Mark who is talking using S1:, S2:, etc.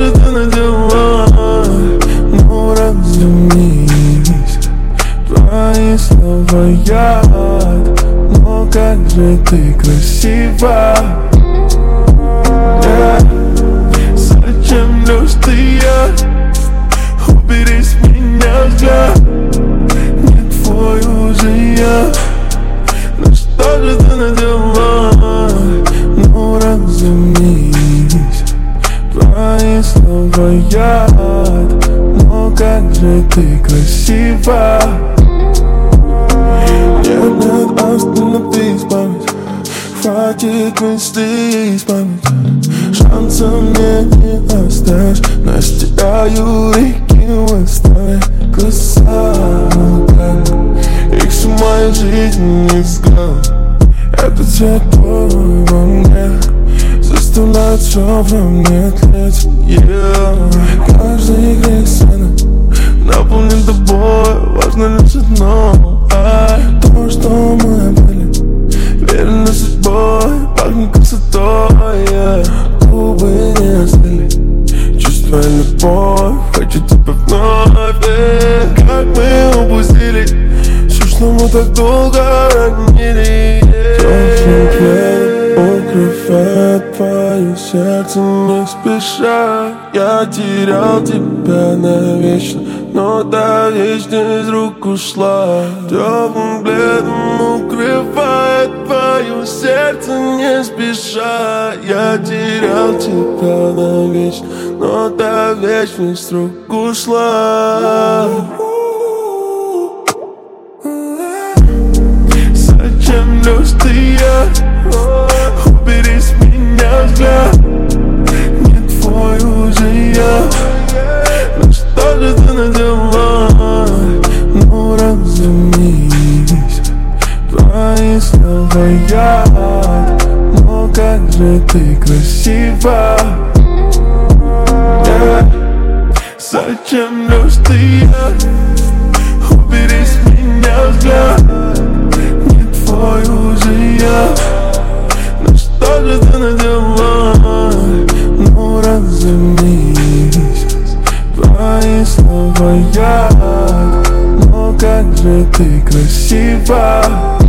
S1: же ты надела? Ну разумнись, твои слова яд, но как же ты красива. Зачем лишь ты я? Убери с меня взгляд, не твой уже я. Ну что же ты надела? Ну разумись, твои слова яд, но как же ты красива. Нет, остановись, память, хватит мыслей исправить. Шанса мне не оставишь, но я стираю реки в острове глаза. Их с моей жизни не взгляд. Этот цвет твой во мне заставляет все во мне тлеть. Каждый грех сцены наполнен тобой, важно лишь одно. То, что мы были верены судьбой, пахнет красотой. Губы не остыли, чувствуя любовь, хочу тебя вновь. Как мы упустили все, что мы так долго ранили. Теплым пледом укрывает твое сердце не спеша. Я терял тебя навечно, но та вечность из рук ушла. Теплым пледом укрывает твое сердце не спеша. Я терял тебя навечно, но та вечность из рук ушла. Зачем лишь ты я? Убери с меня взгляд, не твой уже я. Ну что же ты надела? Ну разумись, твои слова яд, но как же ты красива. Зачем лишь ты я? Убери с меня взгляд, не твой уже я. Ну что же ты надела? Ну разумись, твои слова яд, но как же ты красива.